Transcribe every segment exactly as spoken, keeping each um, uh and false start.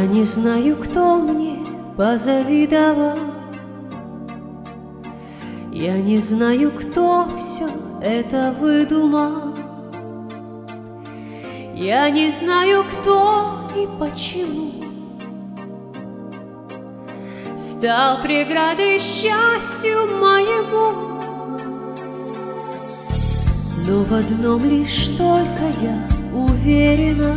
не знаю, кто мне позавидовал. Я не знаю, кто все это выдумал. Я не знаю, кто и почему стал преградой счастью моему. Но в одном лишь только я уверена: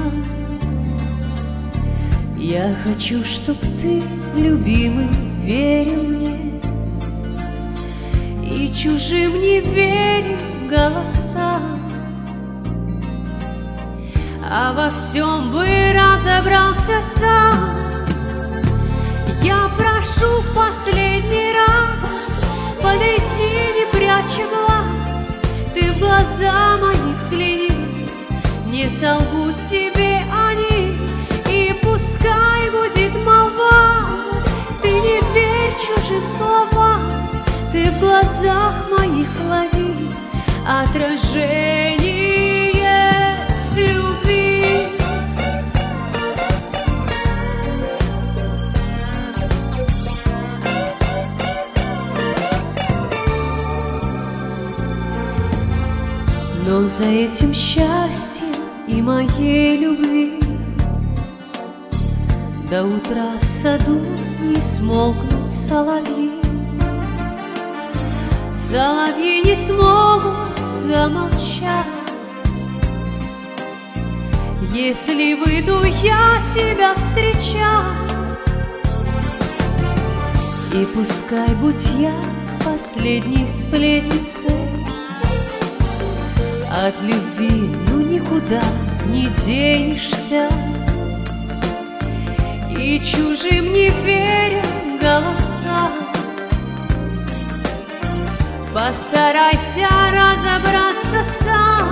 я хочу, чтоб ты, любимый, верил мне и чужим не верил голосам, а во всем бы разобрался сам. Я прошу в последний раз подойти, не пряча глаз. Ты в глаза мои взгляни, не солгут тебе они. И пускай гудит молва, ты не верь чужим словам. Ты в глазах моих лови отражение любви. Но за этим счастьем и моей любви до утра в саду не смолкнут соловьи. Соловьи не смогут замолчать, если выйду я тебя встречать. И пускай, будь я последней сплетницей, от любви ну никуда не денешься. И чужим не веря голосам, постарайся разобраться сам.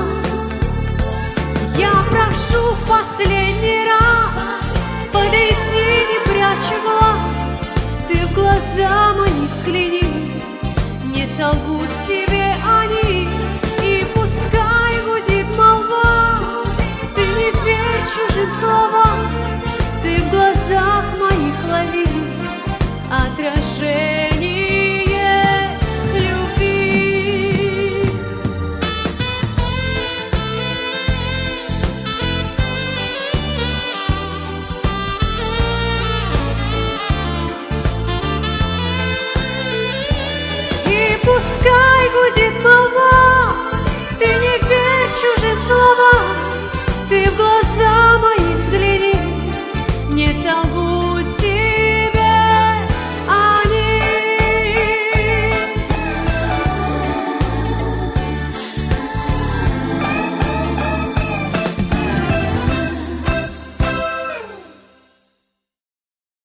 Я прошу в последний раз подойти, не пряча глаз. Ты в глаза мои взгляни, не солгут тебе они. И пускай гудит молва, ты не верь чужим словам. Ты в глазах моих лови отражение